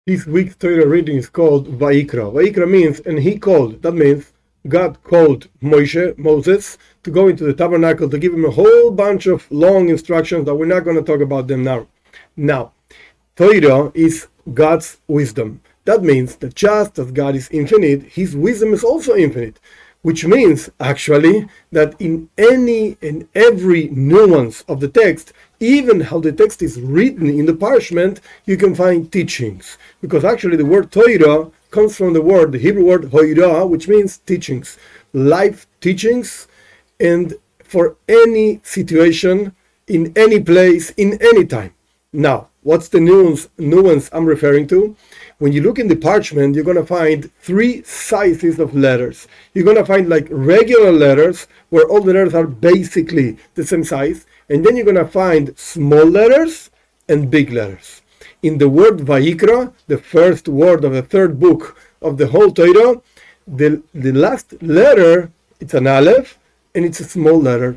This week's Torah reading is called Vayikra. Vayikra means, and he called. That means God called Moses, to go into the tabernacle to give him a whole bunch of long instructions that we're not going to talk about them now. Now, Torah is God's wisdom. That means that just as God is infinite, his wisdom is also infinite. Which means, actually, that in any and every nuance of the text, even how the text is written in the parchment, you can find teachings. Because actually the word Torah comes from the Hebrew word Hoira, which means teachings. Life teachings, and for any situation, in any place, in any time. Now, what's the nuance I'm referring to? When you look in the parchment, you're going to find three sizes of letters. You're going to find like regular letters, where all the letters are basically the same size. And then you're going to find small letters and big letters. In the word Vayikra, the first word of the third book of the whole Torah, the last letter, it's an Aleph, and it's a small letter.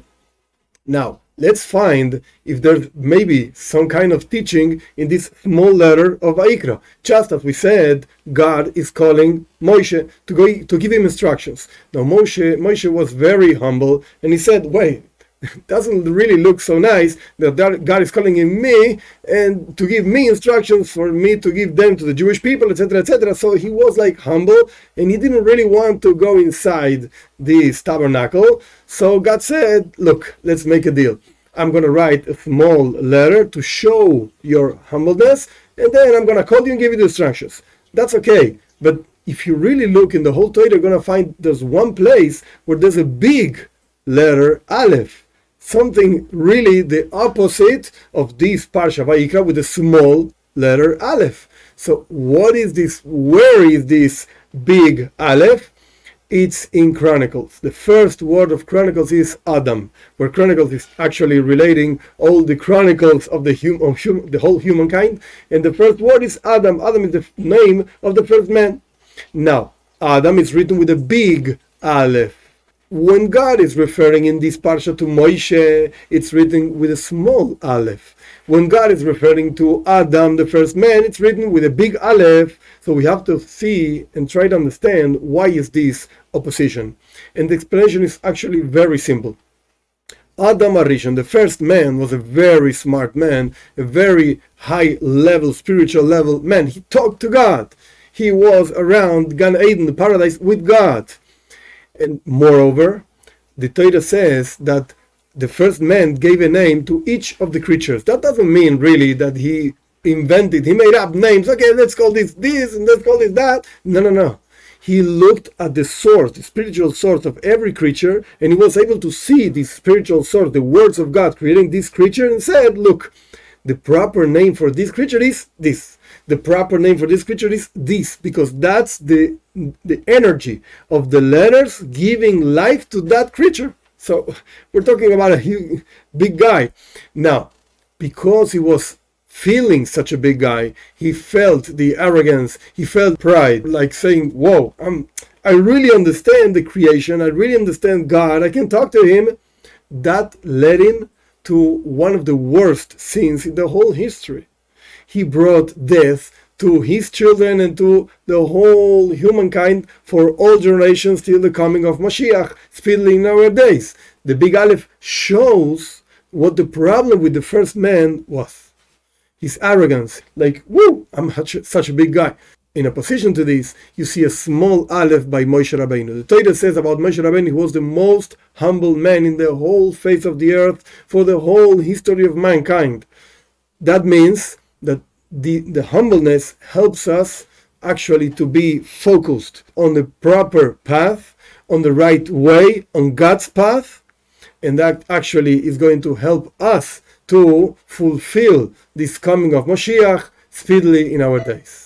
Now, let's find if there's maybe some kind of teaching in this small letter of Vayikra. Just as we said, God is calling Moshe to give him instructions. Now, Moshe was very humble, and he said, wait, it doesn't really look so nice that God is calling in me and to give me instructions for me to give them to the Jewish people, etc., etc. So he was like humble, and he didn't really want to go inside this tabernacle. So God said, look, let's make a deal. I'm going to write a small letter to show your humbleness, and then I'm going to call you and give you the instructions. That's okay. But if you really look in the whole Torah, you're going to find there's one place where there's a big letter Aleph. Something really the opposite of this Parsha Vayikra with a small letter Aleph. So what is this? Where is this big Aleph? It's in Chronicles. The first word of Chronicles is Adam, where Chronicles is actually relating all the chronicles of the whole humankind. And the first word is Adam. Adam is the name of the first man. Now, Adam is written with a big Aleph. When God is referring in this parsha to Moshe, it's written with a small Aleph. When God is referring to Adam, the first man, it's written with a big Aleph. So we have to see and try to understand why is this opposition. And the explanation is actually very simple. Adam Arishon, the first man, was a very smart man, a very high level, spiritual level man. He talked to God. He was around Gan Eden, the paradise, with God. And moreover, the Torah says that the first man gave a name to each of the creatures. That doesn't mean really that he made up names. Okay, let's call this, and let's call this that. No. He looked at the source, the spiritual source of every creature, and he was able to see the spiritual source, the words of God creating this creature, and said, look, the proper name for this creature is this. The proper name for this creature is this, because that's the energy of the letters giving life to that creature. So we're talking about a huge, big guy. Now, because he was feeling such a big guy, he felt the arrogance, he felt pride, like saying, whoa, I really understand the creation, I really understand God, I can talk to him. That led him to one of the worst sins in the whole history. He brought death to his children and to the whole humankind for all generations till the coming of Mashiach, speedily in our days. The big Aleph shows what the problem with the first man was. His arrogance, like, woo, I'm such a big guy. In opposition to this, you see a small Aleph by Moshe Rabbeinu. The Torah says about Moshe Rabbeinu, he was the most humble man in the whole face of the earth for the whole history of mankind. That means that the humbleness helps us actually to be focused on the proper path, on the right way, on God's path, and that actually is going to help us to fulfill this coming of Mashiach speedily in our days.